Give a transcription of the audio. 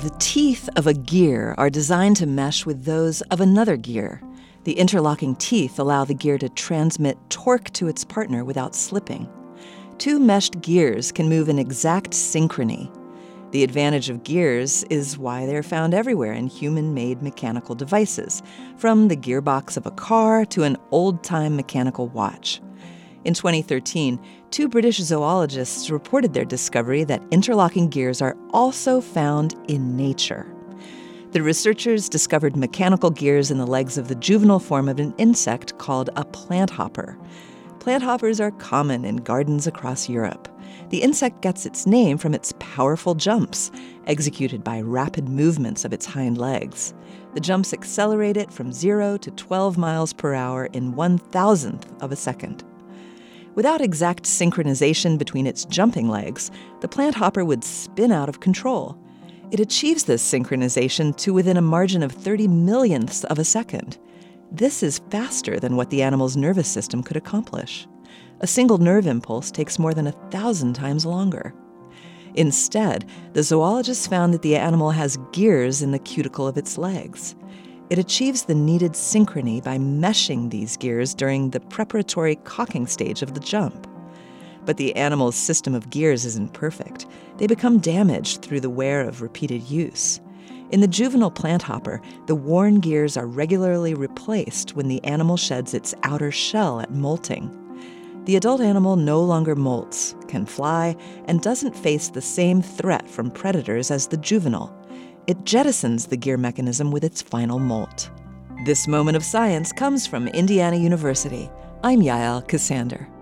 The teeth of a gear are designed to mesh with those of another gear. The interlocking teeth allow the gear to transmit torque to its partner without slipping. Two meshed gears can move in exact synchrony. The advantage of gears is why they're found everywhere in human-made mechanical devices, from the gearbox of a car to an old-time mechanical watch. In 2013, two British zoologists reported their discovery that interlocking gears are also found in nature. The researchers discovered mechanical gears in the legs of the juvenile form of an insect called a planthopper. Planthoppers are common in gardens across Europe. The insect gets its name from its powerful jumps, executed by rapid movements of its hind legs. The jumps accelerate it from 0 to 12 miles per hour in 1,000th of a second. Without exact synchronization between its jumping legs, the planthopper would spin out of control. It achieves this synchronization to within a margin of 30 millionths of a second. This is faster than what the animal's nervous system could accomplish. A single nerve impulse takes more than 1,000 times longer. Instead, the zoologists found that the animal has gears in the cuticle of its legs. It achieves the needed synchrony by meshing these gears during the preparatory cocking stage of the jump. But the animal's system of gears isn't perfect. They become damaged through the wear of repeated use. In the juvenile planthopper, the worn gears are regularly replaced when the animal sheds its outer shell at molting. The adult animal no longer molts, can fly, and doesn't face the same threat from predators as the juvenile. It jettisons the gear mechanism with its final molt. This moment of science comes from Indiana University. I'm Yael Ksander.